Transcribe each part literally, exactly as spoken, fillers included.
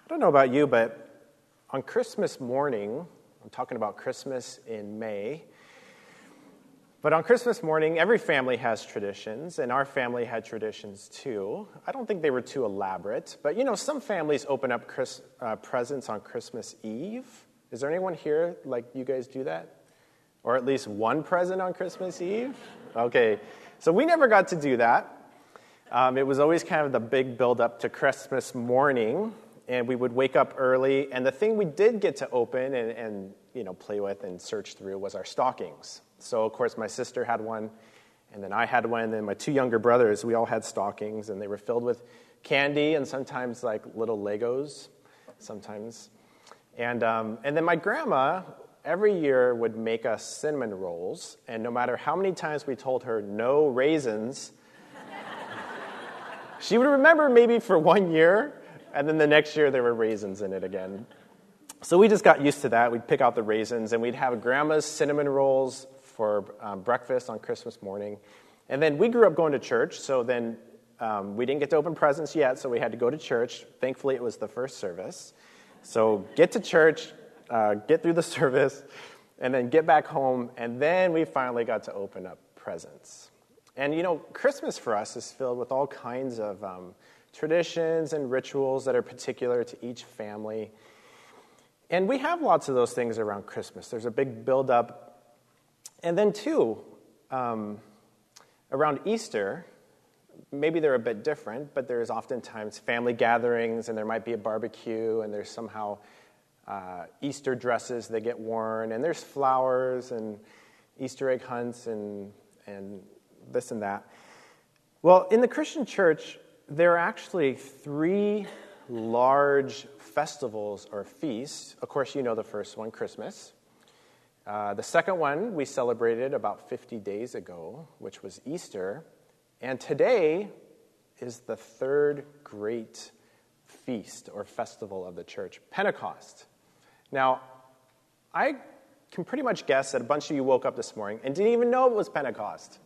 I don't know about you, but on Christmas morning, I'm talking about Christmas in May, but on Christmas morning, every family has traditions, and our family had traditions too. I don't think they were too elaborate, but you know, some families open up Chris, uh, presents on Christmas Eve. Is there anyone here like you guys do that? Or at least one present on Christmas Eve? Okay, so we never got to do that. Um, it was always kind of the big build-up to Christmas morning, and we would wake up early, and the thing we did get to open and, and you know play with and search through was our stockings. So, of course, my sister had one, and then I had one, and then my two younger brothers, we all had stockings, and they were filled with candy and sometimes like little Legos, sometimes. And um, and then my grandma every year would make us cinnamon rolls, and no matter how many times we told her no raisins, she would remember maybe for one year, and then the next year there were raisins in it again. So we just got used to that. We'd pick out the raisins, and we'd have grandma's cinnamon rolls for um, breakfast on Christmas morning. And then we grew up going to church, so then um, we didn't get to open presents yet, so we had to go to church. Thankfully, it was the first service. So get to church, uh, get through the service, and then get back home, and then we finally got to open up presents. And, you know, Christmas for us is filled with all kinds of um, traditions and rituals that are particular to each family. And we have lots of those things around Christmas. There's a big build-up. And then, too, um, around Easter, maybe they're a bit different, but there's oftentimes family gatherings, and there might be a barbecue, and there's somehow uh, Easter dresses that get worn, and there's flowers and Easter egg hunts and and this and that. Well, in the Christian church, there are actually three large festivals or feasts. Of course, you know the first one, Christmas. Uh, the second one we celebrated about fifty days ago, which was Easter. And today is the third great feast or festival of the church, Pentecost. Now, I can pretty much guess that a bunch of you woke up this morning and didn't even know it was Pentecost.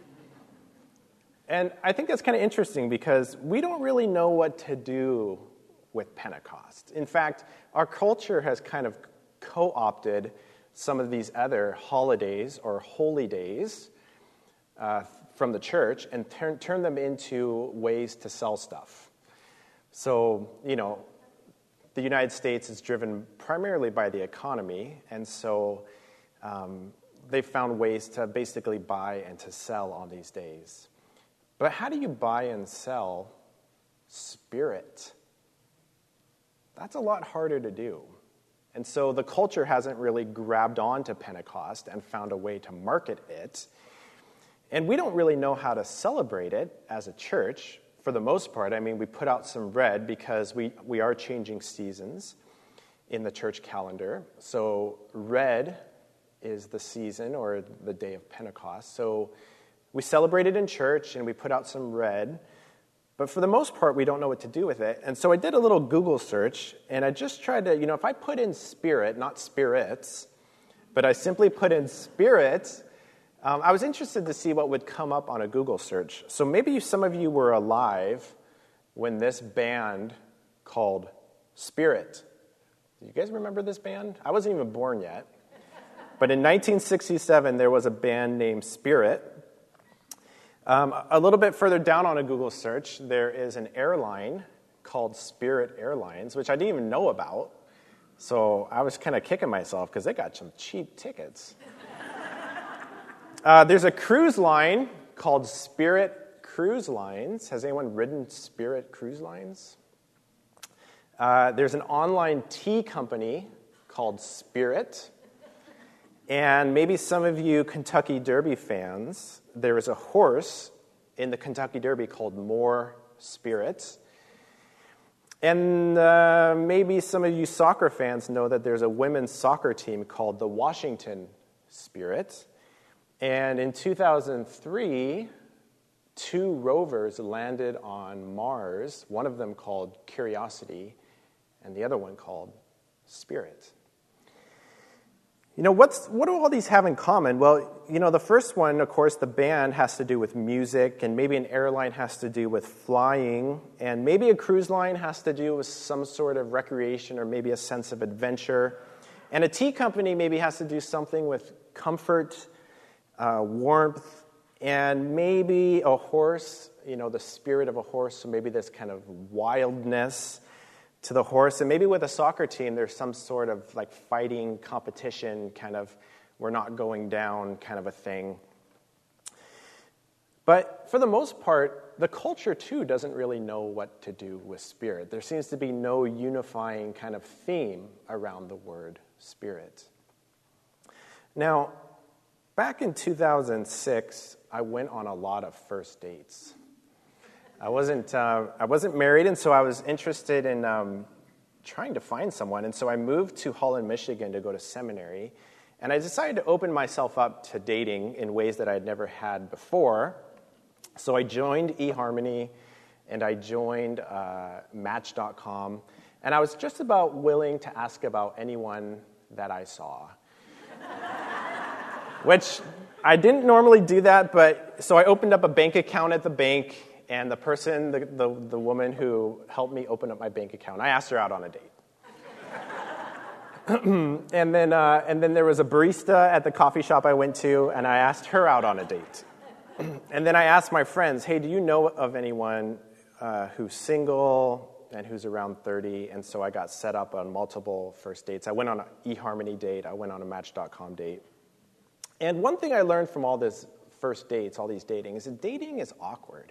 And I think that's kind of interesting because we don't really know what to do with Pentecost. In fact, our culture has kind of co-opted some of these other holidays or holy days uh, from the church and turn, turn them into ways to sell stuff. So, you know, the United States is driven primarily by the economy, and so um, they've found ways to basically buy and to sell on these days. But how do you buy and sell spirit? That's a lot harder to do. And so the culture hasn't really grabbed onto Pentecost and found a way to market it. And we don't really know how to celebrate it as a church for the most part. I mean, we put out some red because we, we are changing seasons in the church calendar. So red is the season or the day of Pentecost. So we celebrate it in church, and we put out some red, but for the most part, we don't know what to do with it. And so I did a little Google search, and I just tried to, you know, if I put in spirit, not spirits, but I simply put in spirit, um, I was interested to see what would come up on a Google search. So maybe some of you were alive when this band called Spirit. Do you guys remember this band? I wasn't even born yet. But in nineteen sixty-seven, there was a band named Spirit. Um, a little bit further down on a Google search, there is an airline called Spirit Airlines, which I didn't even know about. So I was kind of kicking myself because they got some cheap tickets. uh, there's a cruise line called Spirit Cruise Lines. Has anyone ridden Spirit Cruise Lines? Uh, there's an online tea company called Spirit. And maybe some of you Kentucky Derby fans, there is a horse in the Kentucky Derby called More Spirit. And uh, maybe some of you soccer fans know that there's a women's soccer team called the Washington Spirit. And in two thousand three, two rovers landed on Mars, one of them called Curiosity, and the other one called Spirit. You know, what's what do all these have in common? Well, you know, the first one, of course, the band has to do with music, and maybe an airline has to do with flying, and maybe a cruise line has to do with some sort of recreation or maybe a sense of adventure. And a tea company maybe has to do something with comfort, uh, warmth, and maybe a horse, you know, the spirit of a horse, so maybe this kind of wildness to the horse. And maybe with a soccer team, there's some sort of like fighting competition, kind of we're not going down kind of a thing. But for the most part, the culture too doesn't really know what to do with spirit. There seems to be no unifying kind of theme around the word spirit. Now, back in two thousand six, I went on a lot of first dates. I wasn't uh, I wasn't married, and so I was interested in um, trying to find someone. And so I moved to Holland, Michigan to go to seminary. And I decided to open myself up to dating in ways that I had never had before. So I joined eHarmony, and I joined uh, Match dot com. And I was just about willing to ask about anyone that I saw. Which I didn't normally do that, but so I opened up a bank account at the bank. And the person, the, the, the woman who helped me open up my bank account, I asked her out on a date. and then uh, and then there was a barista at the coffee shop I went to, and I asked her out on a date. And then I asked my friends, hey, do you know of anyone uh, who's single and who's around thirty? And so I got set up on multiple first dates. I went on an eHarmony date. I went on a Match dot com date. And one thing I learned from all this first dates, all these dating, is that dating is awkward.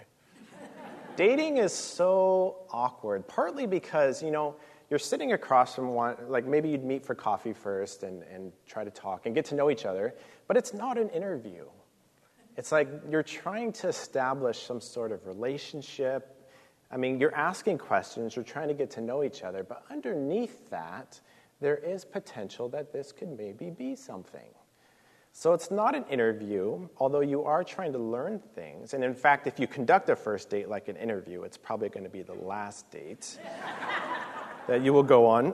Dating is so awkward, partly because, you know, you're sitting across from one, like maybe you'd meet for coffee first and, and try to talk and get to know each other, but it's not an interview. It's like you're trying to establish some sort of relationship. I mean, you're asking questions, you're trying to get to know each other, but underneath that, there is potential that this could maybe be something. So it's not an interview, although you are trying to learn things. And in fact, if you conduct a first date like an interview, it's probably going to be the last date that you will go on.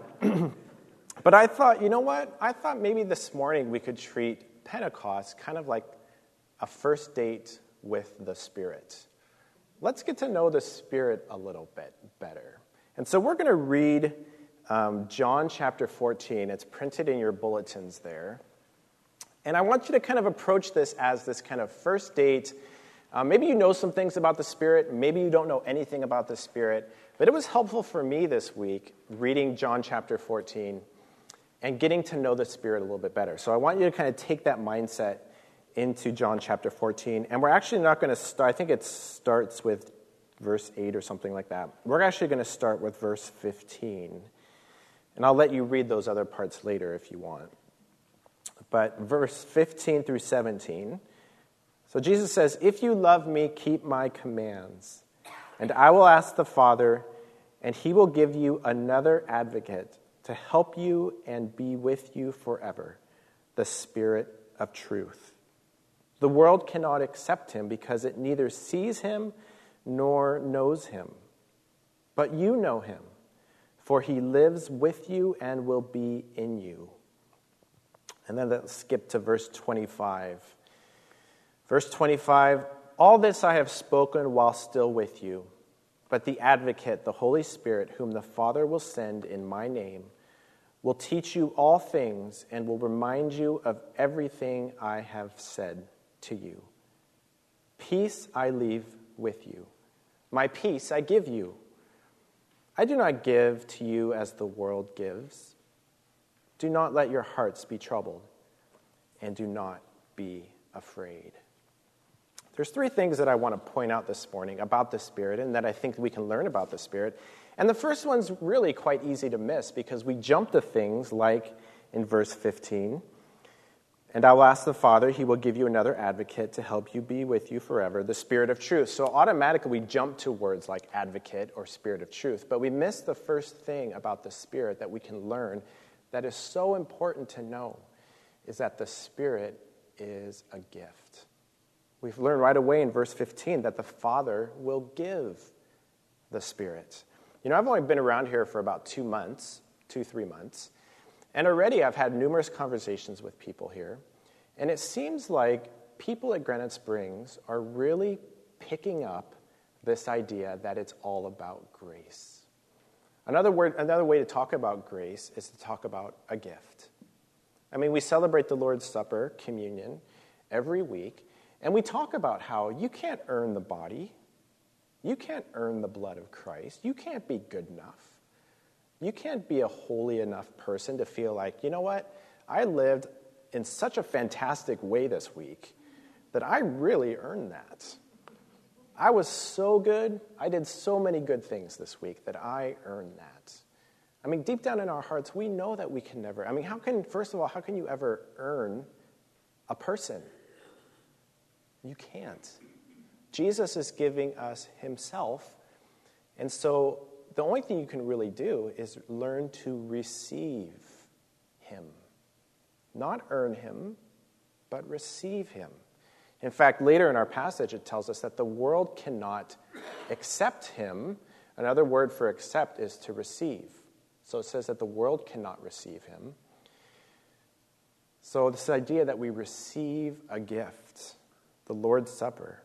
But I thought, you know what? I thought maybe this morning we could treat Pentecost kind of like a first date with the Spirit. Let's get to know the Spirit a little bit better. And so we're going to read um, John chapter fourteen. It's printed in your bulletins there. And I want you to kind of approach this as this kind of first date. Uh, maybe you know some things about the Spirit. Maybe you don't know anything about the Spirit. But it was helpful for me this week reading John chapter fourteen and getting to know the Spirit a little bit better. So I want you to kind of take that mindset into John chapter fourteen. And we're actually not going to start, I think it starts with verse eight or something like that. We're actually going to start with verse fifteen. And I'll let you read those other parts later if you want. But verse fifteen through seventeen. So Jesus says, if you love me, keep my commands. And I will ask the Father, and he will give you another advocate to help you and be with you forever, the Spirit of truth. The world cannot accept him because it neither sees him nor knows him. But you know him, for he lives with you and will be in you. And then let's skip to verse twenty-five. Verse twenty-five, all this I have spoken while still with you, but the advocate, the Holy Spirit, whom the Father will send in my name, will teach you all things and will remind you of everything I have said to you. Peace I leave with you. My peace I give you. I do not give to you as the world gives. Do not let your hearts be troubled, and do not be afraid. There's three things that I want to point out this morning about the Spirit and that I think we can learn about the Spirit. And the first one's really quite easy to miss because we jump to things like in verse fifteen, and I will ask the Father, he will give you another advocate to help you be with you forever, the Spirit of truth. So automatically we jump to words like advocate or Spirit of truth, but we miss the first thing about the Spirit that we can learn that is so important to know, is that the Spirit is a gift. We've learned right away in verse fifteen that the Father will give the Spirit. You know, I've only been around here for about two months, two, three months, And already I've had numerous conversations with people here, and it seems like people at Granite Springs are really picking up this idea that it's all about grace. Another word, another way to talk about grace is to talk about a gift. I mean, we celebrate the Lord's Supper, communion, every week, and we talk about how you can't earn the body, you can't earn the blood of Christ, you can't be good enough. You can't be a holy enough person to feel like, you know what, I lived in such a fantastic way this week that I really earned that. I was so good, I did so many good things this week that I earned that. I mean, deep down in our hearts, we know that we can never, I mean, how can, first of all, how can you ever earn a person? You can't. Jesus is giving us himself, and so the only thing you can really do is learn to receive him. Not earn him, but receive him. In fact, later in our passage, it tells us that the world cannot accept him. Another word for accept is to receive. So it says that the world cannot receive him. So this idea that we receive a gift, the Lord's Supper.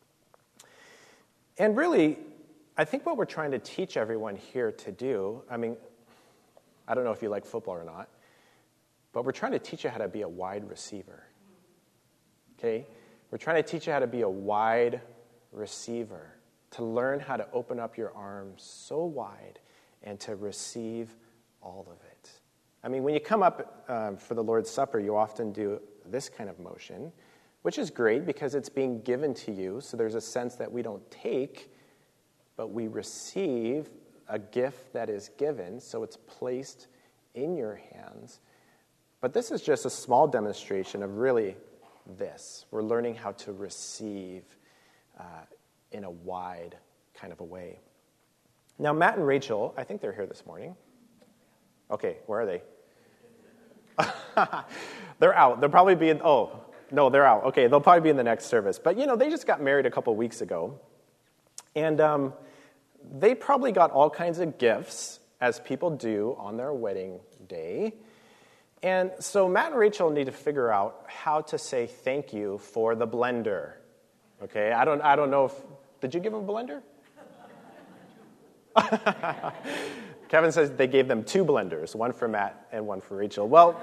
And really, I think what we're trying to teach everyone here to do, I mean, I don't know if you like football or not, but we're trying to teach you how to be a wide receiver. Okay? We're trying to teach you how to be a wide receiver, to learn how to open up your arms so wide and to receive all of it. I mean, when you come up um, for the Lord's Supper, you often do this kind of motion, which is great because it's being given to you, so there's a sense that we don't take, but we receive a gift that is given, so it's placed in your hands. But this is just a small demonstration of really this. We're learning how to receive uh, in a wide kind of a way. Now, Matt and Rachel, I think they're here this morning. Okay, where are they? They're out. They'll probably be in, oh, no, they're out. Okay, they'll probably be in the next service. But, you know, they just got married a couple weeks ago. And um, they probably got all kinds of gifts, as people do on their wedding day. And so Matt and Rachel need to figure out how to say thank you for the blender. Okay, I don't, I don't know if, did you give them a blender? Kevin says they gave them two blenders, one for Matt and one for Rachel. Well,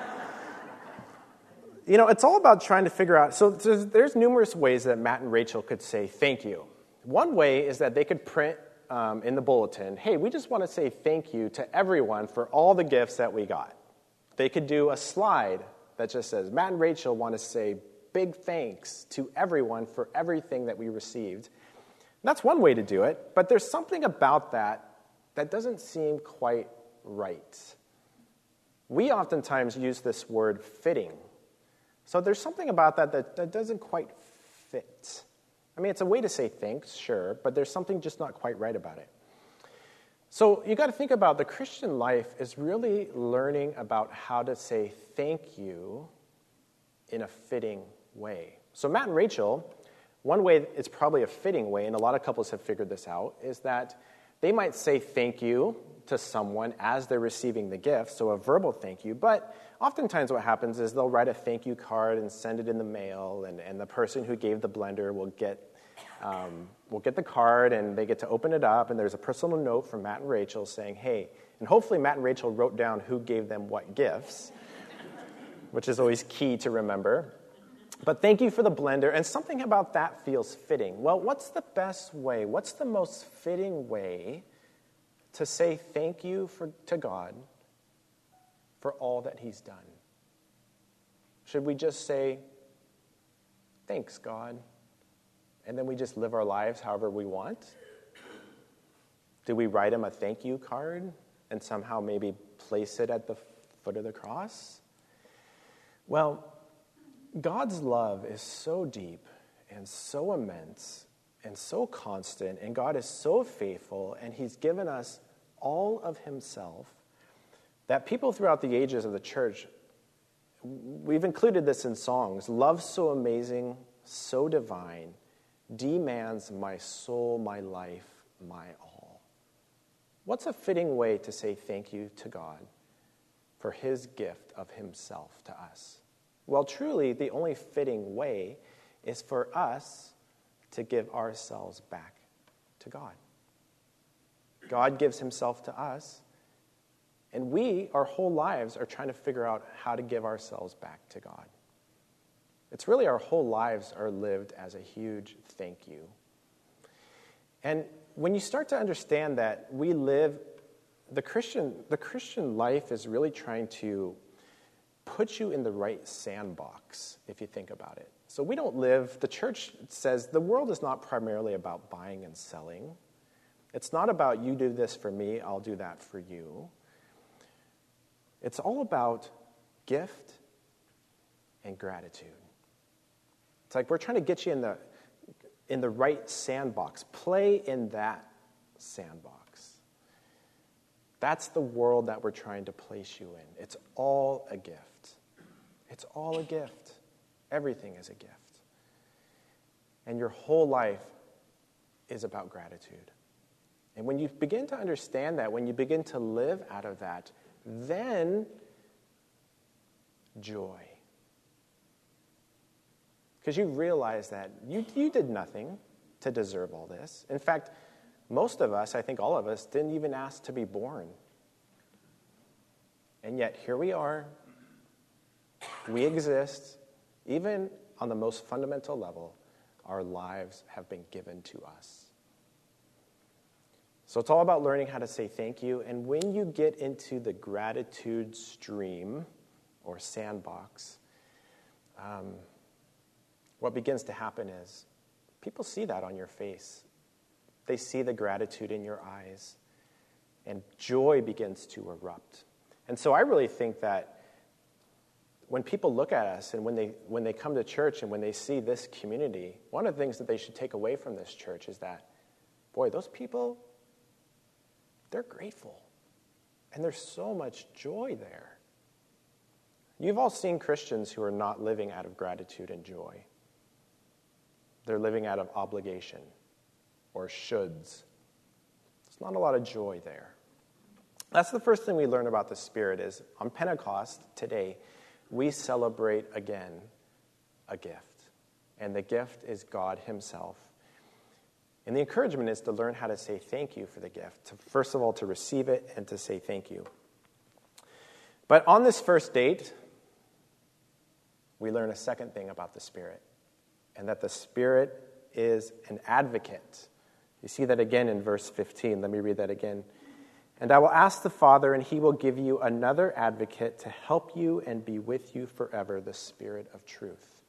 you know, it's all about trying to figure out, so there's, there's numerous ways that Matt and Rachel could say thank you. One way is that they could print um, in the bulletin, hey, we just want to say thank you to everyone for all the gifts that we got. They could do a slide that just says, Matt and Rachel want to say big thanks to everyone for everything that we received. That's one way to do it, but there's something about that that doesn't seem quite right. We oftentimes use this word fitting. So there's something about that that, that doesn't quite fit. I mean, it's a way to say thanks, sure, but there's something just not quite right about it. So you got to think about the Christian life is really learning about how to say thank you in a fitting way. So Matt and Rachel, one way it's probably a fitting way, and a lot of couples have figured this out, is that they might say thank you to someone as they're receiving the gift, so a verbal thank you, but oftentimes what happens is they'll write a thank you card and send it in the mail, and, and the person who gave the blender will get um, will get the card, and they get to open it up, and there's a personal note from Matt and Rachel saying, hey, and hopefully Matt and Rachel wrote down who gave them what gifts, which is always key to remember. But thank you for the blender, and something about that feels fitting. Well, what's the best way? What's the most fitting way to say thank you for, to God for all that he's done? Should we just say, thanks, God, and then we just live our lives however we want? Do we write him a thank you card and somehow maybe place it at the foot of the cross? Well, God's love is so deep and so immense and so constant, and God is so faithful, and he's given us all of himself, that people throughout the ages of the church, we've included this in songs, love so amazing, so divine, demands my soul, my life, my all. What's a fitting way to say thank you to God for his gift of himself to us. Well, truly, the only fitting way is for us to give ourselves back to God. God gives himself to us, and we, our whole lives, are trying to figure out how to give ourselves back to God. It's really our whole lives are lived as a huge thank you. And when you start to understand that we live, the Christian, the Christian life is really trying to put you in the right sandbox, if you think about it. So we don't live, the church says the world is not primarily about buying and selling. It's not about you do this for me, I'll do that for you. It's all about gift and gratitude. It's like we're trying to get you in the in the right sandbox. Play in that sandbox. That's the world that we're trying to place you in. It's all a gift. It's all a gift. Everything is a gift. And your whole life is about gratitude. And when you begin to understand that, when you begin to live out of that, then joy. Because you realize that you, you did nothing to deserve all this. In fact, most of us, I think all of us, didn't even ask to be born. And yet, here we are. We exist. Even on the most fundamental level, our lives have been given to us. So it's all about learning how to say thank you. And when you get into the gratitude stream or sandbox, um, what begins to happen is people see that on your face. They see the gratitude in your eyes, and joy begins to erupt. And so I really think that when people look at us and when they when they come to church and when they see this community, one of the things that they should take away from this church is that, boy, those people, they're grateful. And there's so much joy there. You've all seen Christians who are not living out of gratitude and joy. They're living out of obligation or shoulds. There's not a lot of joy there. That's the first thing we learn about the Spirit is on Pentecost today, we celebrate again a gift. And the gift is God himself. And the encouragement is to learn how to say thank you for the gift. To, first of all, to receive it and to say thank you. But on this first date, we learn a second thing about the Spirit. And that the Spirit is an advocate. You see that again in verse fifteen. Let me read that again. And I will ask the Father, and he will give you another advocate to help you and be with you forever, the Spirit of truth.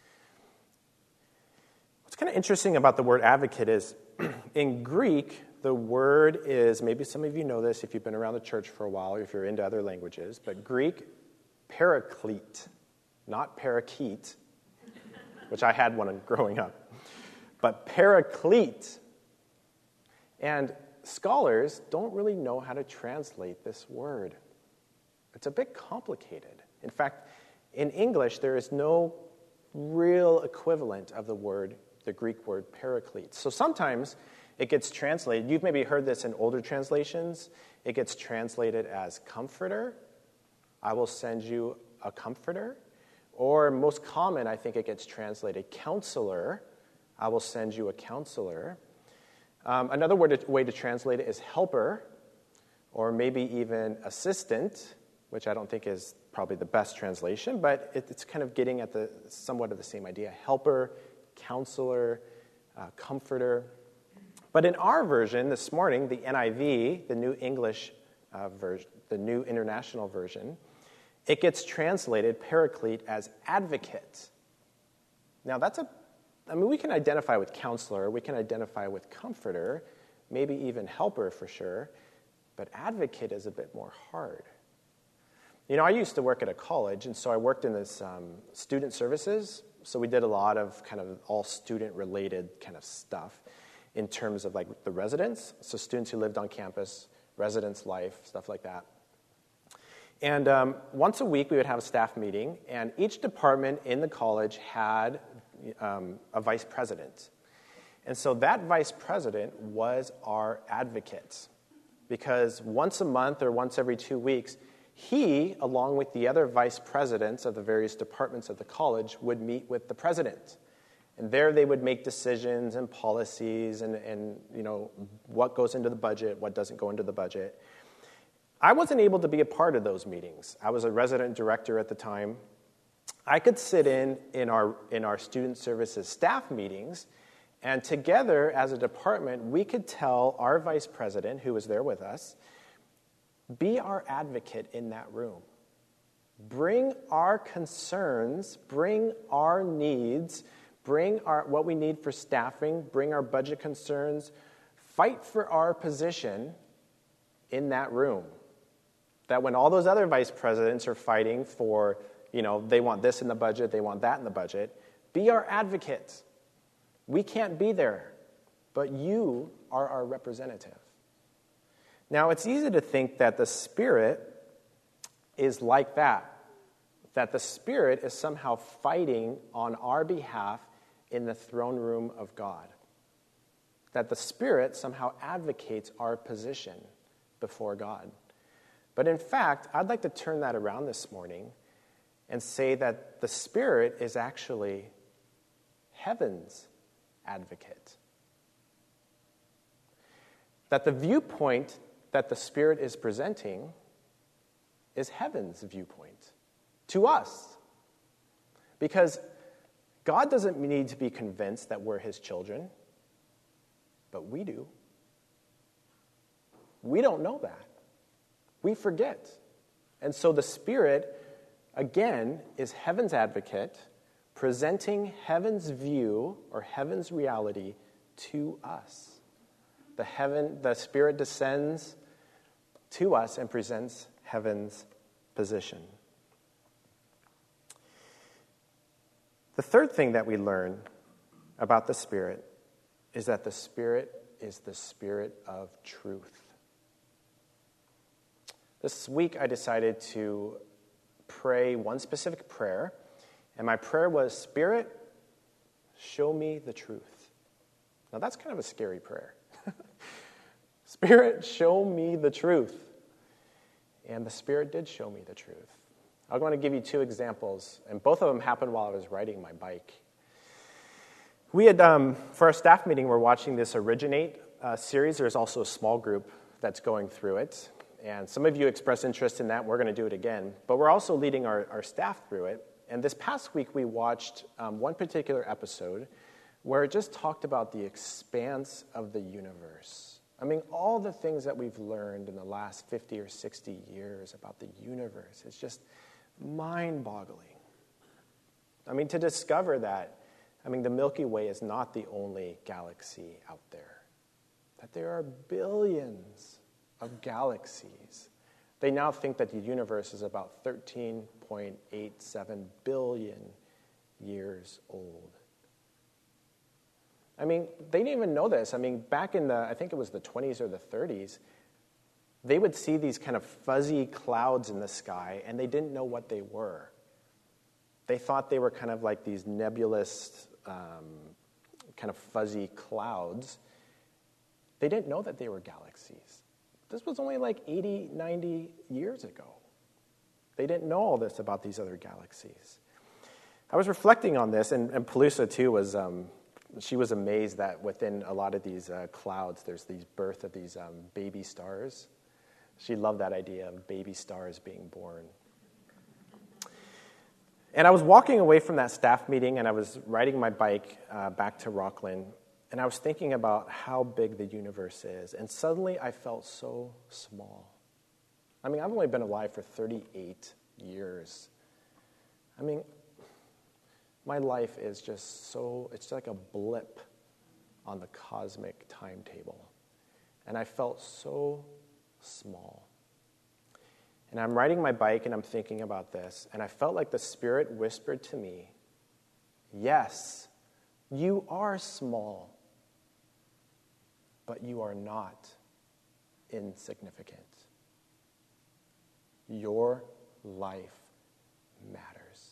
What's kind of interesting about the word advocate is, in Greek, the word is, maybe some of you know this if you've been around the church for a while or if you're into other languages, but Greek, paraclete, not parakeet, which I had one growing up, but paraclete. And scholars don't really know how to translate this word. It's a bit complicated. In fact, in English, there is no real equivalent of the word, the Greek word paraclete. So sometimes it gets translated, you've maybe heard this in older translations, it gets translated as comforter. I will send you a comforter. Or most common, I think it gets translated counselor. I will send you a counselor. Um, another word to, way to translate it is helper, or maybe even assistant, which I don't think is probably the best translation, but it, it's kind of getting at the somewhat of the same idea. Helper, counselor, uh, comforter. But in our version this morning, the N I V, the New English uh, version, the New International Version, it gets translated, paraclete, as advocate. Now, that's a, I mean, we can identify with counselor, we can identify with comforter, maybe even helper for sure, but advocate is a bit more hard. You know, I used to work at a college, and so I worked in this um, student services, so we did a lot of kind of all student-related kind of stuff in terms of like the residents, so students who lived on campus, residents' life, stuff like that. And um, once a week, we would have a staff meeting, and each department in the college had um, a vice president. And so that vice president was our advocate, because once a month or once every two weeks, he, along with the other vice presidents of the various departments of the college, would meet with the president. And there they would make decisions and policies and, and you know, what goes into the budget, what doesn't go into the budget. I wasn't able to be a part of those meetings. I was a resident director at the time. I could sit in in our, in our student services staff meetings, and together as a department, we could tell our vice president, who was there with us, be our advocate in that room. Bring our concerns, bring our needs, bring our what we need for staffing, bring our budget concerns, fight for our position in that room. That when all those other vice presidents are fighting for, you know, they want this in the budget, they want that in the budget, be our advocate. We can't be there, but you are our representative. Now, it's easy to think that the Spirit is like that, that the Spirit is somehow fighting on our behalf in the throne room of God, that the Spirit somehow advocates our position before God. But in fact, I'd like to turn that around this morning and say that the Spirit is actually heaven's advocate. That the viewpoint that the Spirit is presenting is heaven's viewpoint to us. Because God doesn't need to be convinced that we're his children, but we do. We don't know that. We forget. And so the Spirit, again, is heaven's advocate, presenting heaven's view or heaven's reality to us. The heaven, the Spirit descends to us and presents heaven's position. The third thing that we learn about the Spirit is that the Spirit is the Spirit of truth. This week I decided to pray one specific prayer, and my prayer was, Spirit, show me the truth. Now that's kind of a scary prayer. Spirit, show me the truth. And the Spirit did show me the truth. I'm going to give you two examples, and both of them happened while I was riding my bike. We had, um, for our staff meeting, we're watching this Originate uh, series. There's also a small group that's going through it. And some of you expressed interest in that. We're going to do it again. But we're also leading our, our staff through it. And this past week, we watched um, one particular episode where it just talked about the expanse of the universe. I mean, all the things that we've learned in the last fifty or sixty years about the universe, it's just mind-boggling. I mean, to discover that, I mean, the Milky Way is not the only galaxy out there. That there are billions of galaxies. They now think that the universe is about thirteen point eight seven billion years old. I mean, they didn't even know this. I mean, back in the, I think it was the twenties or the thirties, they would see these kind of fuzzy clouds in the sky, and they didn't know what they were. They thought they were kind of like these nebulous, um, kind of fuzzy clouds. They didn't know that they were galaxies. This was only like eighty, ninety years ago. They didn't know all this about these other galaxies. I was reflecting on this, and, and Pelusa, too, was... Um, She was amazed that within a lot of these uh, clouds, there's these birth of these um, baby stars. She loved that idea of baby stars being born. And I was walking away from that staff meeting, and I was riding my bike uh, back to Rockland, and I was thinking about how big the universe is, and suddenly I felt so small. I mean, I've only been alive for thirty-eight years. I mean, my life is just so, it's like a blip on the cosmic timetable. And I felt so small. And I'm riding my bike and I'm thinking about this, and I felt like the Spirit whispered to me, yes, you are small, but you are not insignificant. Your life matters.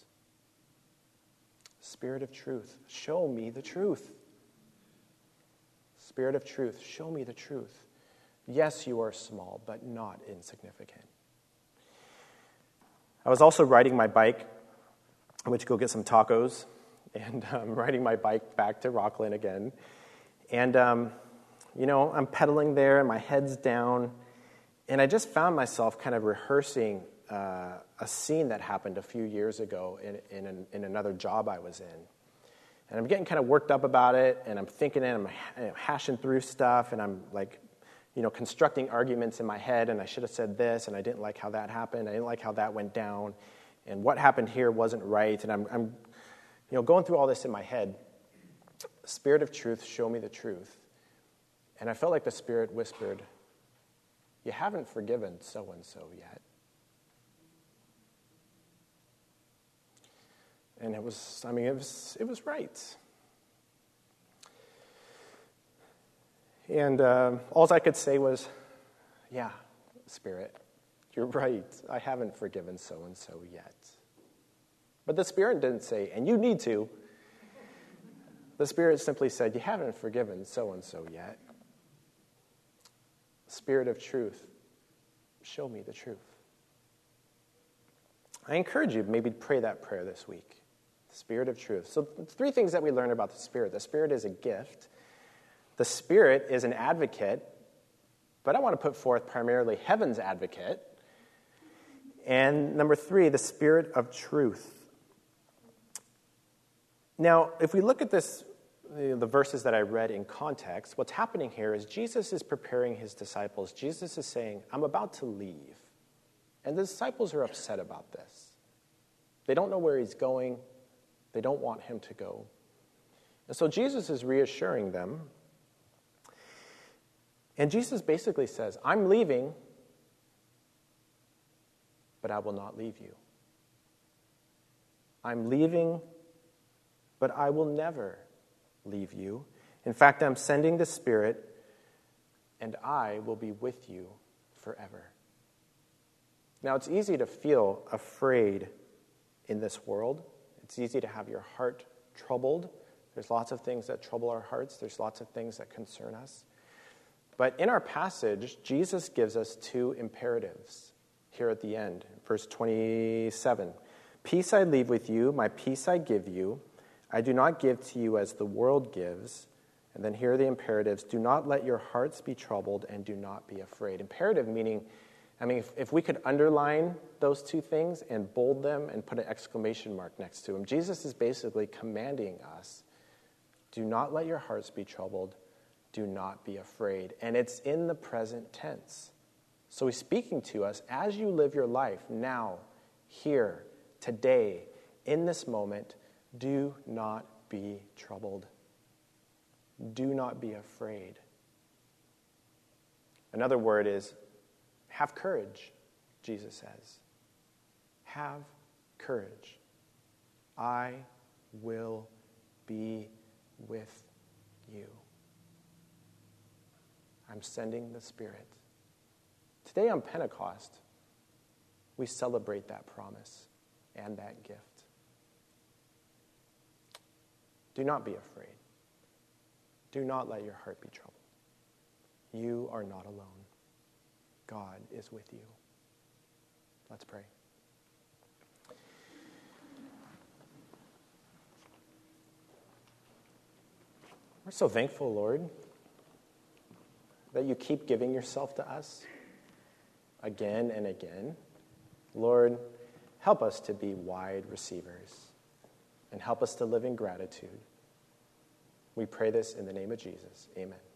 Spirit of truth, show me the truth. Spirit of truth, show me the truth. Yes, you are small, but not insignificant. I was also riding my bike. I went to go get some tacos, and I'm um, riding my bike back to Rockland again. And, um, you know, I'm pedaling there, and my head's down, and I just found myself kind of rehearsing uh, a scene that happened a few years ago in, in, an, in another job I was in. And I'm getting kind of worked up about it, and I'm thinking it, I'm you know, hashing through stuff, and I'm like, you know, constructing arguments in my head, and I should have said this, and I didn't like how that happened, I didn't like how that went down, and what happened here wasn't right, and I'm, I'm you know, going through all this in my head. Spirit of truth, show me the truth. And I felt like the Spirit whispered, you haven't forgiven so-and-so yet. And it was, I mean, it was, it was right. And uh, all I could say was, yeah, Spirit, you're right. I haven't forgiven so-and-so yet. But the Spirit didn't say, and you need to. The Spirit simply said, you haven't forgiven so-and-so yet. Spirit of truth, show me the truth. I encourage you maybe to pray that prayer this week. Spirit of truth. So three things that we learn about the Spirit. The Spirit is a gift. The Spirit is an advocate, but I want to put forth primarily heaven's advocate. And number three, the Spirit of truth. Now, if we look at this, the verses that I read in context, what's happening here is Jesus is preparing his disciples. Jesus is saying, I'm about to leave. And the disciples are upset about this. They don't know where he's going. They don't want him to go. And so Jesus is reassuring them. And Jesus basically says, I'm leaving, but I will not leave you. I'm leaving, but I will never leave you. In fact, I'm sending the Spirit, and I will be with you forever. Now, it's easy to feel afraid in this world. It's easy to have your heart troubled. There's lots of things that trouble our hearts. There's lots of things that concern us. But in our passage, Jesus gives us two imperatives here at the end. Verse twenty-seven, peace I leave with you, my peace I give you. I do not give to you as the world gives. And then here are the imperatives. Do not let your hearts be troubled and do not be afraid. Imperative meaning, I mean, if, if we could underline those two things and bold them and put an exclamation mark next to them, Jesus is basically commanding us, do not let your hearts be troubled. Do not be afraid. And it's in the present tense. So he's speaking to us as you live your life now, here, today, in this moment, do not be troubled. Do not be afraid. Another word is have courage, Jesus says. Have courage. I will be with you. I'm sending the Spirit. Today on Pentecost, we celebrate that promise and that gift. Do not be afraid. Do not let your heart be troubled. You are not alone. God is with you. Let's pray. We're so thankful, Lord, that you keep giving yourself to us again and again. Lord, help us to be wide receivers and help us to live in gratitude. We pray this in the name of Jesus. Amen.